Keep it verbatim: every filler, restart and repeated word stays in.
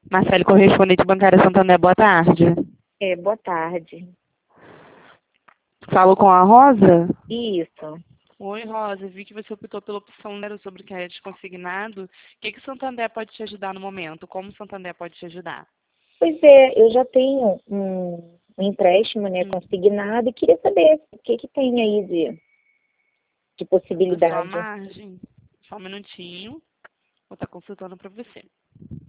Marcele, correspondente bancária Santander, boa tarde. É, boa tarde. Falo com a Rosa? Isso. Oi, Rosa. Vi que você optou pela opção zero sobre crédito consignado. O que que o Santander pode te ajudar no momento? Como o Santander pode te ajudar? Pois é, eu já tenho um, um empréstimo, né, Hum, consignado e queria saber o que que tem aí de, de a sua possibilidade. margem. Só um minutinho. Vou estar consultando para você.